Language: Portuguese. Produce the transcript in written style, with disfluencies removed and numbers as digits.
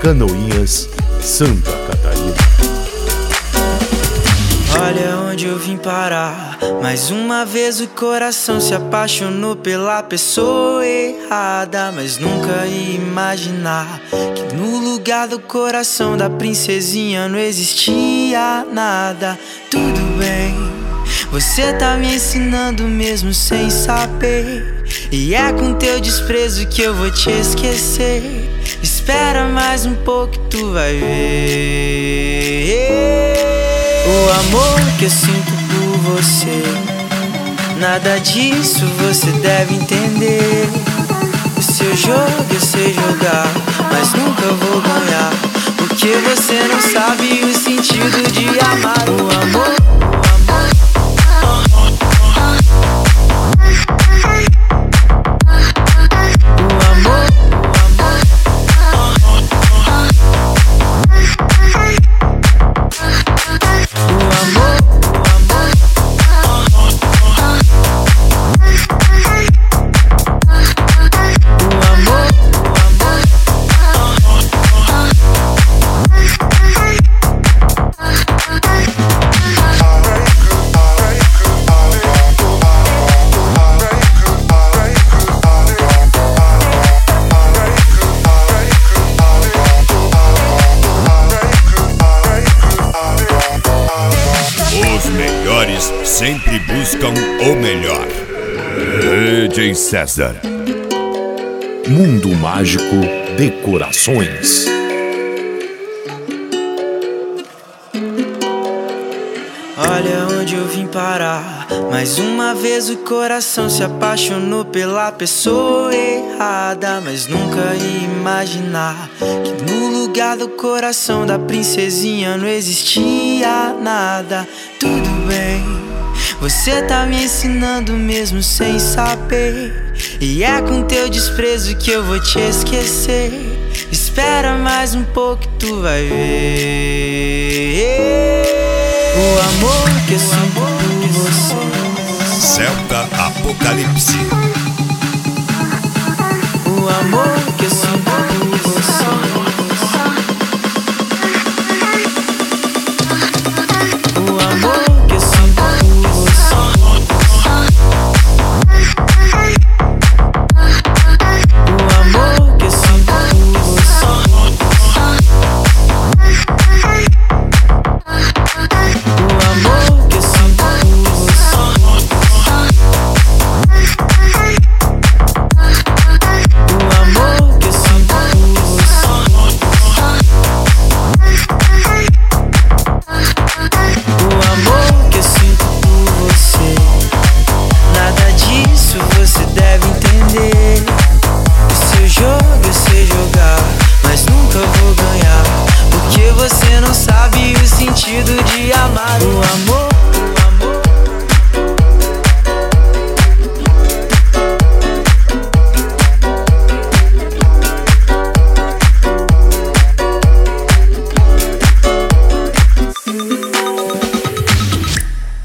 Canoinhas, Santa Catarina. Olha onde eu vim parar. Mais uma vez o coração se apaixonou pela pessoa errada. Mas nunca ia imaginar que no lugar do coração da princesinha não existia nada. Tudo bem, você tá me ensinando mesmo sem saber. E é com teu desprezo que eu vou te esquecer. Espera mais um pouco que tu vai ver. O amor que eu sinto por você, nada disso você deve entender. O seu jogo eu sei jogar, mas nunca vou ganhar, porque você não sabe o sentido de amar. O amor, sempre buscam o melhor. DJ César. Mundo Mágico Decorações. olha onde eu vim parar. Mais uma vez o coração se apaixonou pela pessoa errada. Mas nunca ia imaginar que no lugar do coração da princesinha não existia nada. Tudo bem, você tá me ensinando mesmo sem saber. E é com teu desprezo que eu vou te esquecer. Espera mais um pouco que tu vai ver. O amor que eu sinto por você. Celta Apocalipse. O amor